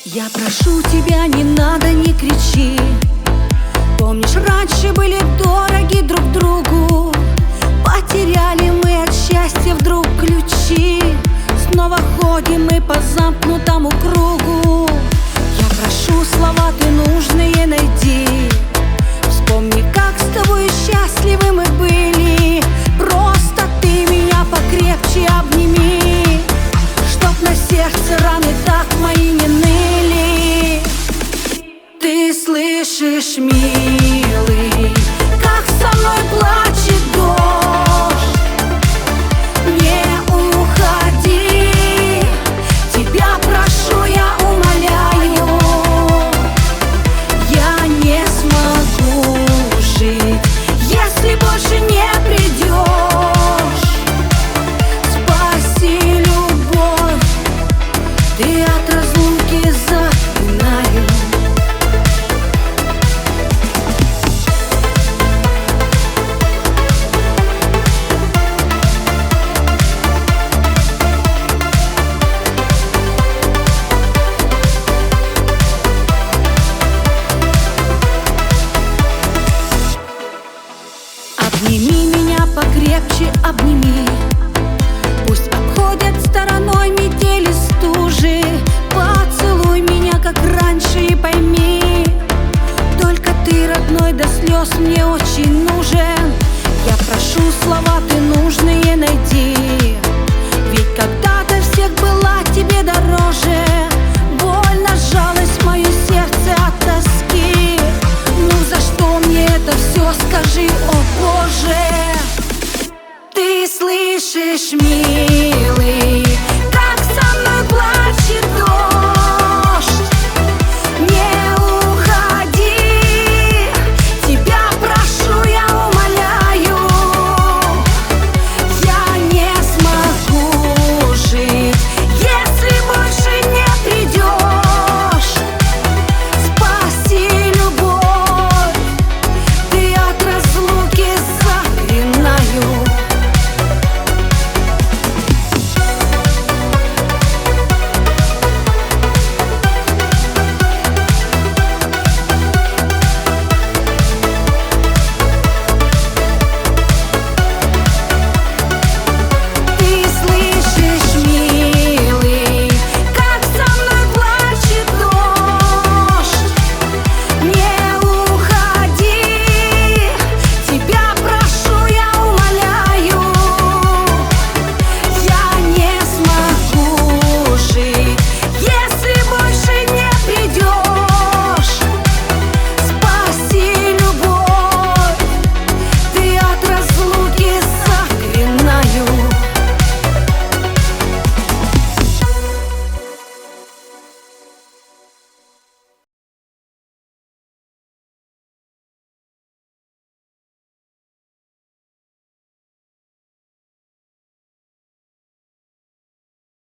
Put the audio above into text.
Я прошу тебя, не надо, не кричи. Помнишь, раньше были дороги друг другу. Потеряли мы от счастья вдруг ключи. Снова ходим мы по замкнутому кругу. Я прошу, слова ты нужные найди. Вспомни, как с тобой счастливы мы были. Просто ты меня покрепче обними, чтоб на сердце раны так мои не ныли. Ты слышишь, мир?